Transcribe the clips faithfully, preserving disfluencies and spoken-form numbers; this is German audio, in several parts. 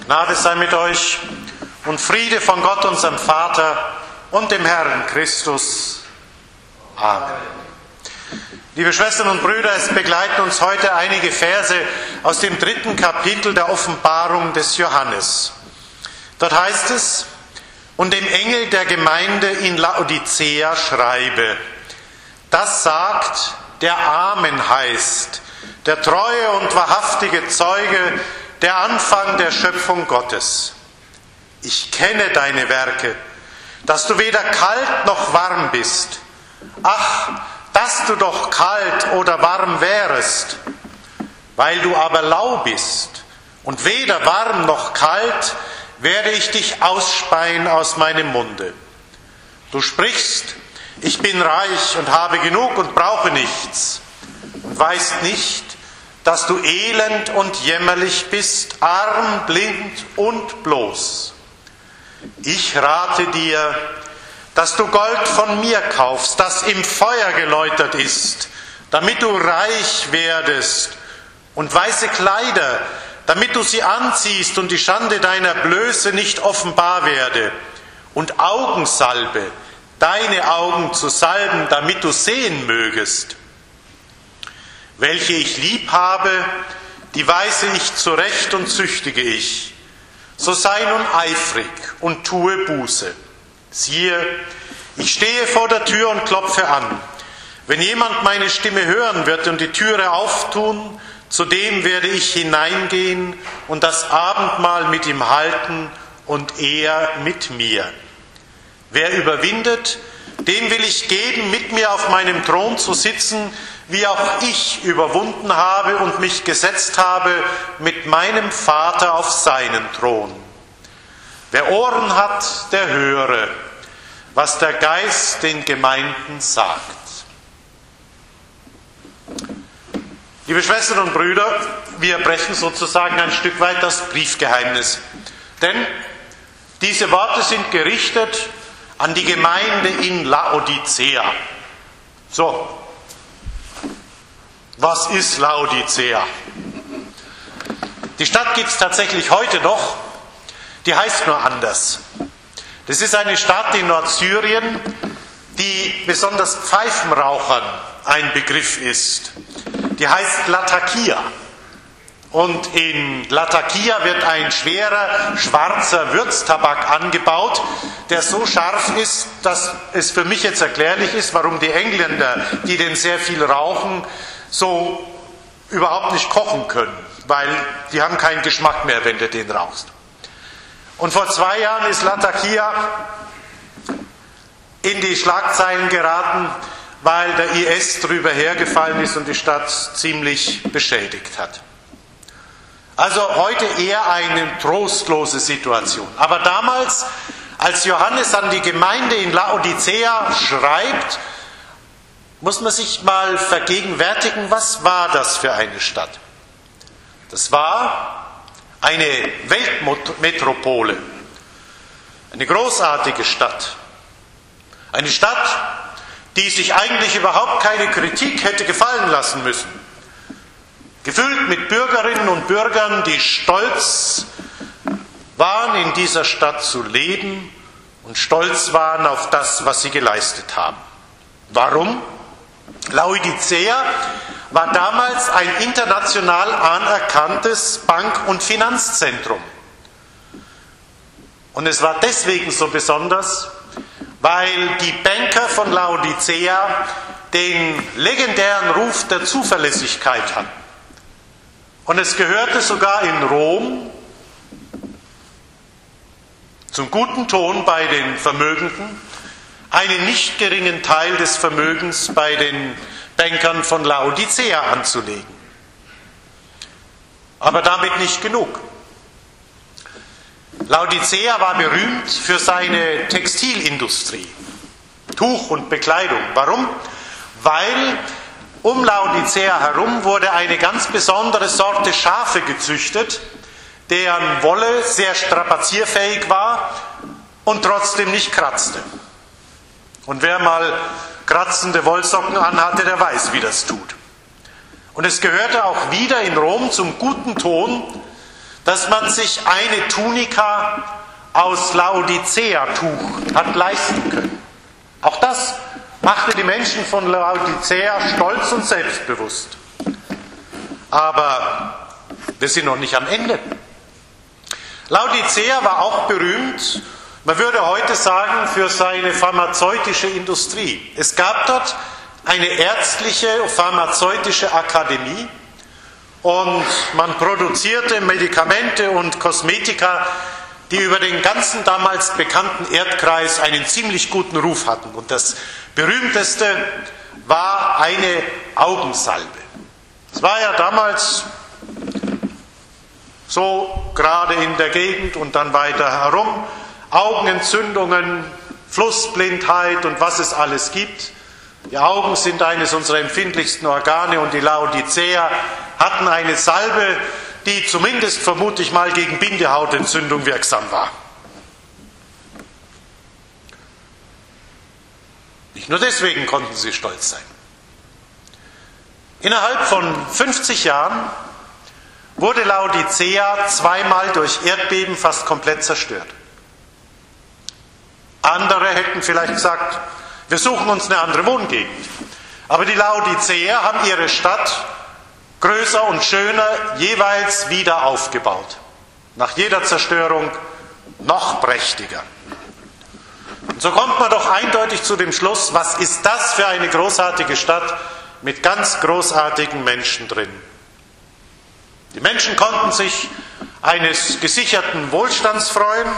Gnade sei mit euch und Friede von Gott, unserem Vater und dem Herrn Christus. Amen. Liebe Schwestern und Brüder, es begleiten uns heute einige Verse aus dem dritten Kapitel der Offenbarung des Johannes. Dort heißt es: Und dem Engel der Gemeinde in Laodicea schreibe: Das sagt, der Amen heißt, der treue und wahrhaftige Zeuge, der Anfang der Schöpfung Gottes. Ich kenne deine Werke, dass du weder kalt noch warm bist. Ach, dass du doch kalt oder warm wärest. Weil du aber lau bist und weder warm noch kalt, werde ich dich ausspeien aus meinem Munde. Du sprichst: Ich bin reich und habe genug und brauche nichts, und weißt nicht, dass du elend und jämmerlich bist, arm, blind und bloß. Ich rate dir, dass du Gold von mir kaufst, das im Feuer geläutert ist, damit du reich werdest, und weiße Kleider, damit du sie anziehst und die Schande deiner Blöße nicht offenbar werde, und Augensalbe, deine Augen zu salben, damit du sehen mögest. Welche ich lieb habe, die weise ich zurecht und züchtige ich. So sei nun eifrig und tue Buße. Siehe, ich stehe vor der Tür und klopfe an. Wenn jemand meine Stimme hören wird und die Türe auftun, zu dem werde ich hineingehen und das Abendmahl mit ihm halten und er mit mir. Wer überwindet, dem will ich geben, mit mir auf meinem Thron zu sitzen, wie auch ich überwunden habe und mich gesetzt habe mit meinem Vater auf seinen Thron. Wer Ohren hat, der höre, was der Geist den Gemeinden sagt. Liebe Schwestern und Brüder, wir brechen sozusagen ein Stück weit das Briefgeheimnis. Denn diese Worte sind gerichtet an die Gemeinde in Laodicea. So, was ist Laodicea? Die Stadt gibt es tatsächlich heute noch, die heißt nur anders. Das ist eine Stadt in Nordsyrien, die besonders Pfeifenrauchern ein Begriff ist. Die heißt Latakia. Und in Latakia wird ein schwerer, schwarzer Würztabak angebaut, der so scharf ist, dass es für mich jetzt erklärlich ist, warum die Engländer, die den sehr viel rauchen, so überhaupt nicht kochen können, weil die haben keinen Geschmack mehr, wenn du den rauchst. Und vor zwei Jahren ist Latakia in die Schlagzeilen geraten, weil der I S drüber hergefallen ist und die Stadt ziemlich beschädigt hat. Also heute eher eine trostlose Situation. Aber damals, als Johannes an die Gemeinde in Laodicea schreibt, muss man sich mal vergegenwärtigen, was war das für eine Stadt? Das war eine Weltmetropole, eine großartige Stadt. Eine Stadt, die sich eigentlich überhaupt keine Kritik hätte gefallen lassen müssen. Gefüllt mit Bürgerinnen und Bürgern, die stolz waren, in dieser Stadt zu leben und stolz waren auf das, was sie geleistet haben. Warum? Laodicea war damals ein international anerkanntes Bank- und Finanzzentrum. Und es war deswegen so besonders, weil die Banker von Laodicea den legendären Ruf der Zuverlässigkeit hatten. Und es gehörte sogar in Rom zum guten Ton bei den Vermögenden, einen nicht geringen Teil des Vermögens bei den Bankern von Laodicea anzulegen. Aber damit nicht genug. Laodicea war berühmt für seine Textilindustrie, Tuch und Bekleidung. Warum? Weil um Laodicea herum wurde eine ganz besondere Sorte Schafe gezüchtet, deren Wolle sehr strapazierfähig war und trotzdem nicht kratzte. Und wer mal kratzende Wollsocken anhatte, der weiß, wie das tut. Und es gehörte auch wieder in Rom zum guten Ton, dass man sich eine Tunika aus Laodicea-Tuch hat leisten können. Auch das machte die Menschen von Laodicea stolz und selbstbewusst. Aber wir sind noch nicht am Ende. Laodicea war auch berühmt, man würde heute sagen, für seine pharmazeutische Industrie. Es gab dort eine ärztliche, pharmazeutische Akademie und man produzierte Medikamente und Kosmetika, die über den ganzen damals bekannten Erdkreis einen ziemlich guten Ruf hatten. Und das berühmteste war eine Augensalbe. Es war ja damals so gerade in der Gegend und dann weiter herum, Augenentzündungen, Flussblindheit und was es alles gibt. Die Augen sind eines unserer empfindlichsten Organe und die Laodicea hatten eine Salbe, die zumindest vermute ich mal gegen Bindehautentzündung wirksam war. Nicht nur deswegen konnten sie stolz sein. Innerhalb von fünfzig Jahren wurde Laodicea zweimal durch Erdbeben fast komplett zerstört. Andere hätten vielleicht gesagt, wir suchen uns eine andere Wohngegend. Aber die Laodiceer haben ihre Stadt größer und schöner jeweils wieder aufgebaut. Nach jeder Zerstörung noch prächtiger. Und so kommt man doch eindeutig zu dem Schluss, was ist das für eine großartige Stadt mit ganz großartigen Menschen drin. Die Menschen konnten sich eines gesicherten Wohlstands freuen.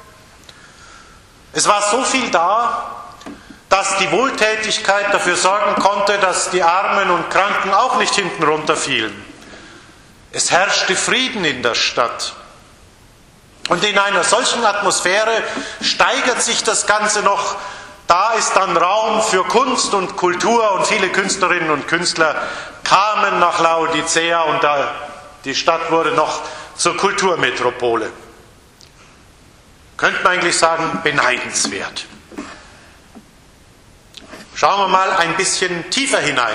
Es war so viel da, dass die Wohltätigkeit dafür sorgen konnte, dass die Armen und Kranken auch nicht hinten runterfielen. Es herrschte Frieden in der Stadt. Und in einer solchen Atmosphäre steigert sich das Ganze noch. Da ist dann Raum für Kunst und Kultur und viele Künstlerinnen und Künstler kamen nach Laodicea und da, die Stadt wurde noch zur Kulturmetropole. Könnte man eigentlich sagen, beneidenswert. Schauen wir mal ein bisschen tiefer hinein.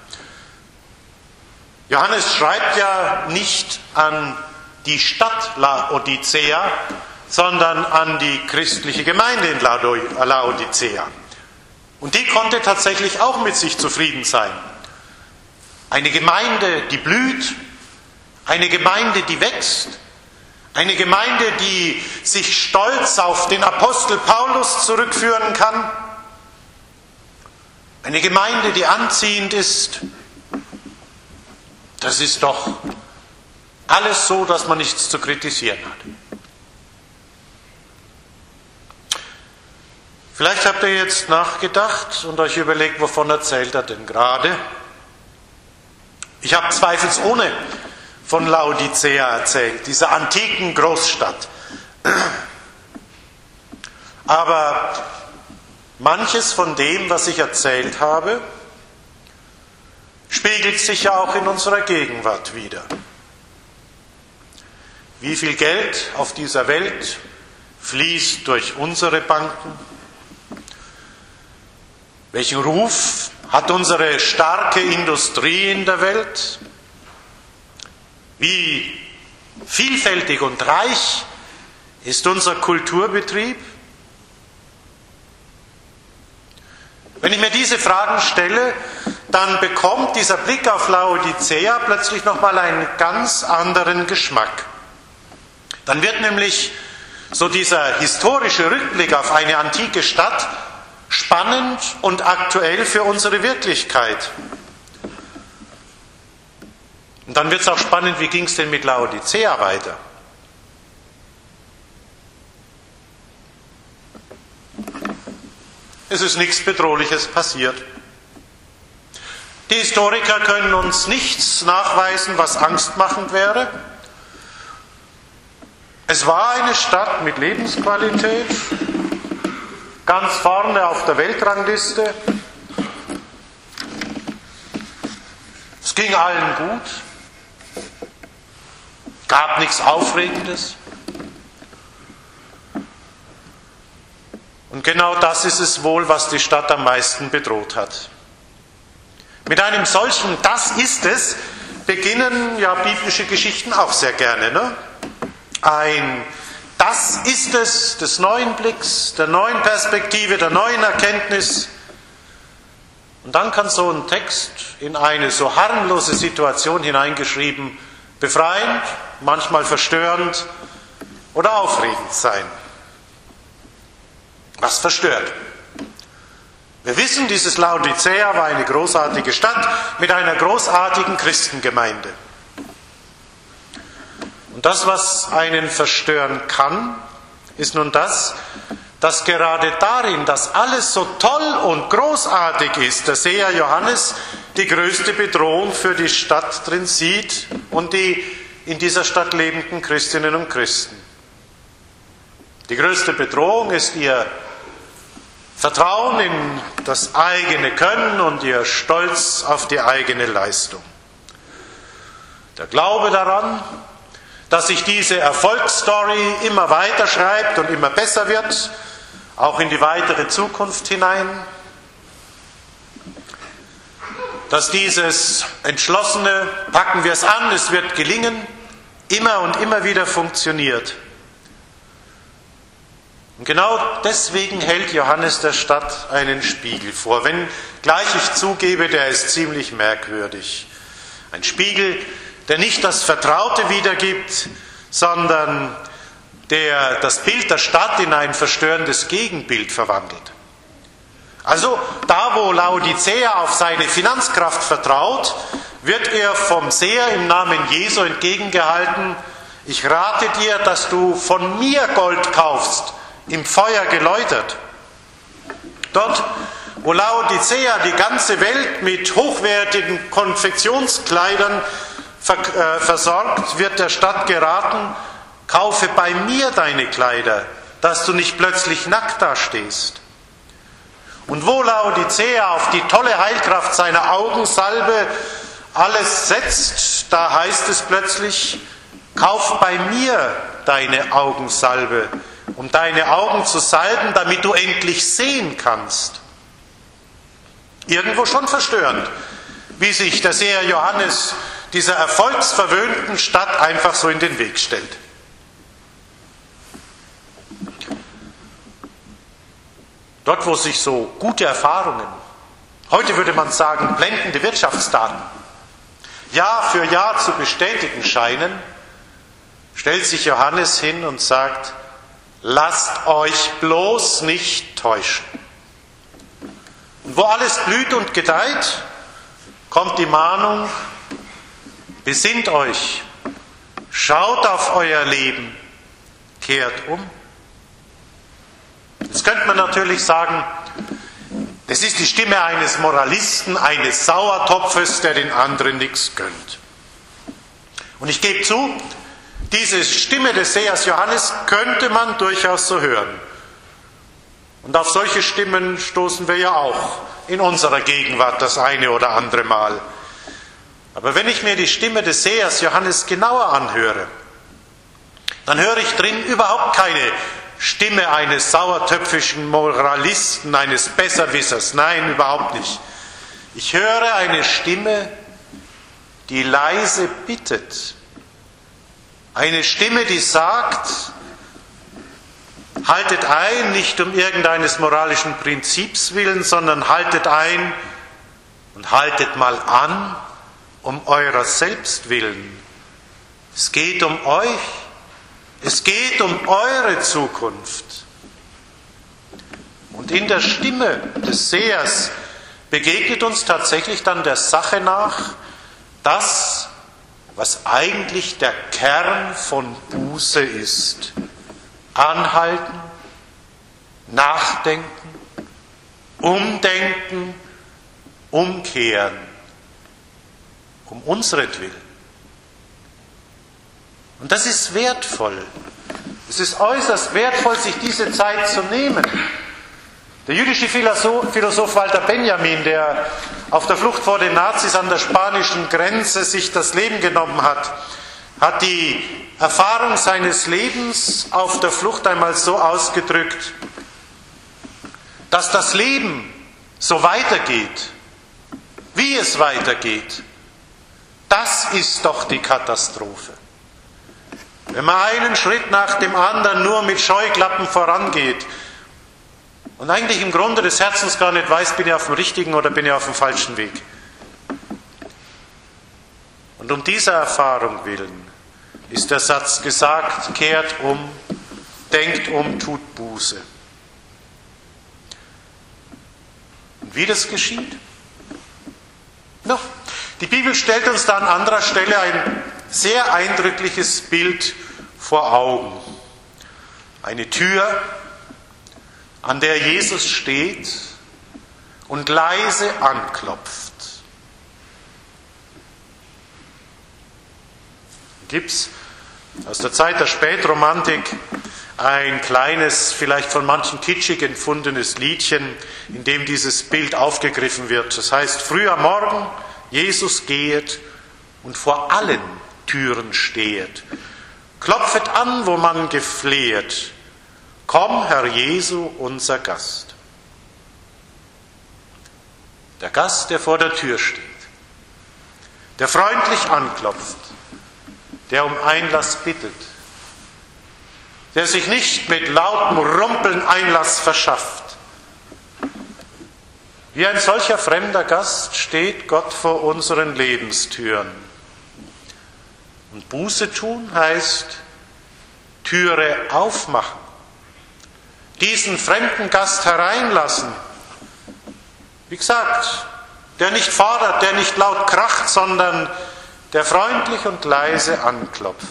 Johannes schreibt ja nicht an die Stadt Laodicea, sondern an die christliche Gemeinde in Laodicea. Und die konnte tatsächlich auch mit sich zufrieden sein. Eine Gemeinde, die blüht, eine Gemeinde, die wächst, eine Gemeinde, die sich stolz auf den Apostel Paulus zurückführen kann, eine Gemeinde, die anziehend ist. Das ist doch alles so, dass man nichts zu kritisieren hat. Vielleicht habt ihr jetzt nachgedacht und euch überlegt, wovon erzählt er denn gerade? Ich habe zweifelsohne von Laodicea erzählt, dieser antiken Großstadt. Aber manches von dem, was ich erzählt habe, spiegelt sich ja auch in unserer Gegenwart wider. Wie viel Geld auf dieser Welt fließt durch unsere Banken? Welchen Ruf hat unsere starke Industrie in der Welt? Wie vielfältig und reich ist unser Kulturbetrieb? Wenn ich mir diese Fragen stelle, dann bekommt dieser Blick auf Laodicea plötzlich nochmal einen ganz anderen Geschmack. Dann wird nämlich so dieser historische Rückblick auf eine antike Stadt spannend und aktuell für unsere Wirklichkeit. Und dann wird es auch spannend, wie ging es denn mit Laodicea weiter? Es ist nichts Bedrohliches passiert. Die Historiker können uns nichts nachweisen, was angstmachend wäre. Es war eine Stadt mit Lebensqualität, ganz vorne auf der Weltrangliste. Es ging allen gut, gab nichts Aufregendes. Und genau das ist es wohl, was die Stadt am meisten bedroht hat. Mit einem solchen "Das ist es" beginnen ja biblische Geschichten auch sehr gerne. Ne? ein Das ist es des neuen Blicks, der neuen Perspektive, der neuen Erkenntnis. Und dann kann so ein Text in eine so harmlose Situation hineingeschrieben befreiend, manchmal verstörend oder aufregend sein. Was verstört? Wir wissen, dieses Laodicea war eine großartige Stadt mit einer großartigen Christengemeinde. Und das, was einen verstören kann, ist nun das, dass gerade darin, dass alles so toll und großartig ist, der Seher Johannes die größte Bedrohung für die Stadt drin sieht und die in dieser Stadt lebenden Christinnen und Christen. Die größte Bedrohung ist ihr Vertrauen in das eigene Können und ihr Stolz auf die eigene Leistung. Der Glaube daran, dass sich diese Erfolgsstory immer weiter schreibt und immer besser wird, auch in die weitere Zukunft hinein. Dass dieses entschlossene, packen wir es an, es wird gelingen, immer und immer wieder funktioniert. Und genau deswegen hält Johannes der Stadt einen Spiegel vor, wenngleich ich zugebe, der ist ziemlich merkwürdig. Ein Spiegel, der nicht das Vertraute wiedergibt, sondern der das Bild der Stadt in ein verstörendes Gegenbild verwandelt. Also da, wo Laodicea auf seine Finanzkraft vertraut, wird er vom Seher im Namen Jesu entgegengehalten: Ich rate dir, dass du von mir Gold kaufst, im Feuer geläutert. Dort, wo Laodicea die ganze Welt mit hochwertigen Konfektionskleidern versorgt, wird der Stadt geraten: Kaufe bei mir deine Kleider, dass du nicht plötzlich nackt dastehst. Und wo Laodicea auf die tolle Heilkraft seiner Augensalbe alles setzt, da heißt es plötzlich: Kauf bei mir deine Augensalbe, um deine Augen zu salben, damit du endlich sehen kannst. Irgendwo schon verstörend, wie sich der Seher Johannes dieser erfolgsverwöhnten Stadt einfach so in den Weg stellt. Dort, wo sich so gute Erfahrungen, heute würde man sagen blendende Wirtschaftsdaten, Jahr für Jahr zu bestätigen scheinen, stellt sich Johannes hin und sagt: Lasst euch bloß nicht täuschen. Und wo alles blüht und gedeiht, kommt die Mahnung: Besinnt euch, schaut auf euer Leben, kehrt um. Jetzt könnte man natürlich sagen, das ist die Stimme eines Moralisten, eines Sauertopfes, der den anderen nichts gönnt. Und ich gebe zu, diese Stimme des Sehers Johannes könnte man durchaus so hören. Und auf solche Stimmen stoßen wir ja auch in unserer Gegenwart das eine oder andere Mal. Aber wenn ich mir die Stimme des Sehers Johannes genauer anhöre, dann höre ich drin überhaupt keine Stimme eines sauertöpfischen Moralisten, eines Besserwissers. Nein, überhaupt nicht. Ich höre eine Stimme, die leise bittet. Eine Stimme, die sagt: Haltet ein, nicht um irgendeines moralischen Prinzips willen, sondern haltet ein und haltet mal an, um eurer selbst willen. Es geht um euch. Es geht um eure Zukunft. Und in der Stimme des Sehers begegnet uns tatsächlich dann der Sache nach das, was eigentlich der Kern von Buße ist. Anhalten, nachdenken, umdenken, umkehren. Um unseretwillen. Und das ist wertvoll. Es ist äußerst wertvoll, sich diese Zeit zu nehmen. Der jüdische Philosoph, Philosoph Walter Benjamin, der auf der Flucht vor den Nazis an der spanischen Grenze sich das Leben genommen hat, hat die Erfahrung seines Lebens auf der Flucht einmal so ausgedrückt, dass das Leben so weitergeht, wie es weitergeht, das ist doch die Katastrophe. Wenn man einen Schritt nach dem anderen nur mit Scheuklappen vorangeht und eigentlich im Grunde des Herzens gar nicht weiß, bin ich auf dem richtigen oder bin ich auf dem falschen Weg. Und um dieser Erfahrung willen ist der Satz gesagt, kehrt um, denkt um, tut Buße. Und wie das geschieht? No. Die Bibel stellt uns da an anderer Stelle ein sehr eindrückliches Bild vor Augen. Eine Tür, an der Jesus steht und leise anklopft. Gibt es aus der Zeit der Spätromantik ein kleines, vielleicht von manchen kitschig empfundenes Liedchen, in dem dieses Bild aufgegriffen wird. Das heißt, früh am Morgen, Jesus gehet und vor allen Türen stehet. Klopfet an, wo man geflehet. Komm, Herr Jesu, unser Gast. Der Gast, der vor der Tür steht, der freundlich anklopft, der um Einlass bittet, der sich nicht mit lautem Rumpeln Einlass verschafft. Wie ein solcher fremder Gast steht Gott vor unseren Lebenstüren. Und Buße tun heißt Türe aufmachen, diesen fremden Gast hereinlassen. Wie gesagt, der nicht fordert, der nicht laut kracht, sondern der freundlich und leise anklopft.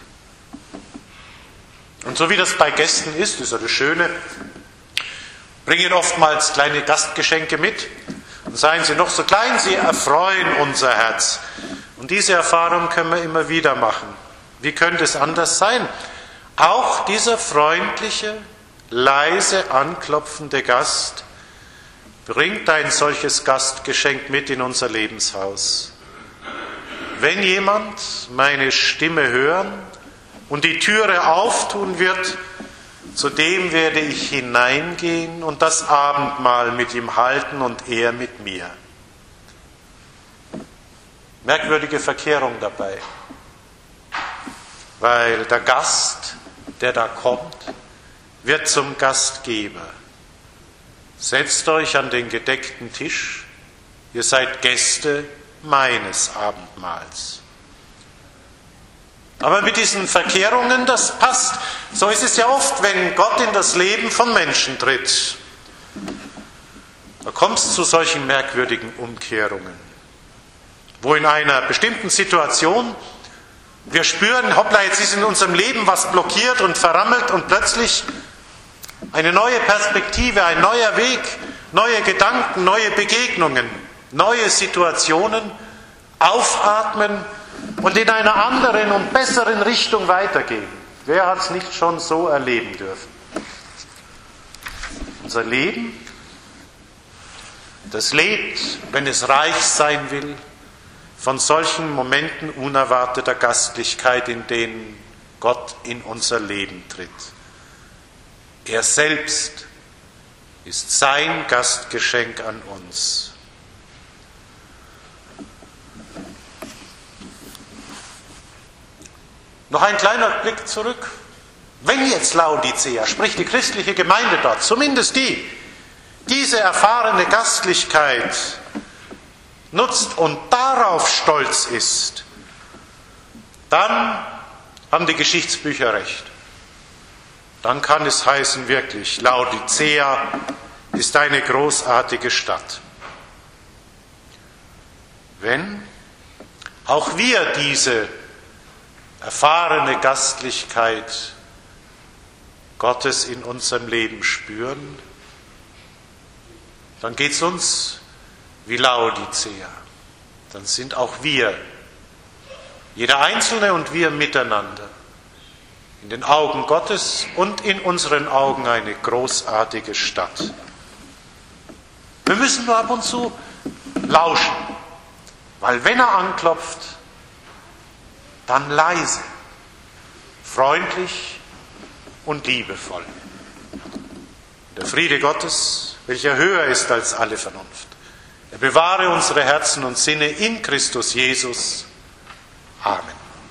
Und so wie das bei Gästen ist, ist ja das Schöne, bringen oftmals kleine Gastgeschenke mit. Und seien sie noch so klein, sie erfreuen unser Herz. Und diese Erfahrung können wir immer wieder machen. Wie könnte es anders sein? Auch dieser freundliche, leise anklopfende Gast bringt ein solches Gastgeschenk mit in unser Lebenshaus. Wenn jemand meine Stimme hören und die Türe auftun wird, zu dem werde ich hineingehen und das Abendmahl mit ihm halten und er mit mir. Merkwürdige Verkehrung dabei, weil der Gast, der da kommt, wird zum Gastgeber. Setzt euch an den gedeckten Tisch, ihr seid Gäste meines Abendmahls. Aber mit diesen Verkehrungen, das passt. So ist es ja oft, wenn Gott in das Leben von Menschen tritt. Da kommt es zu solchen merkwürdigen Umkehrungen, wo in einer bestimmten Situation wir spüren, hoppla, jetzt ist in unserem Leben was blockiert und verrammelt und plötzlich eine neue Perspektive, ein neuer Weg, neue Gedanken, neue Begegnungen, neue Situationen, aufatmen und in einer anderen und besseren Richtung weitergehen. Wer hat es nicht schon so erleben dürfen? Unser Leben, das lebt, wenn es reich sein will, von solchen Momenten unerwarteter Gastlichkeit, in denen Gott in unser Leben tritt. Er selbst ist sein Gastgeschenk an uns. Noch ein kleiner Blick zurück. Wenn jetzt Laodicea, sprich die christliche Gemeinde dort, zumindest die, diese erfahrene Gastlichkeit nutzt und darauf stolz ist, dann haben die Geschichtsbücher recht. Dann kann es heißen wirklich, Laodicea ist eine großartige Stadt. Wenn auch wir diese erfahrene Gastlichkeit Gottes in unserem Leben spüren, dann geht es uns wie Laodicea. Dann sind auch wir, jeder Einzelne und wir miteinander, in den Augen Gottes und in unseren Augen eine großartige Stadt. Wir müssen nur ab und zu lauschen, weil wenn er anklopft, dann leise, freundlich und liebevoll. Der Friede Gottes, welcher höher ist als alle Vernunft, er bewahre unsere Herzen und Sinne in Christus Jesus. Amen.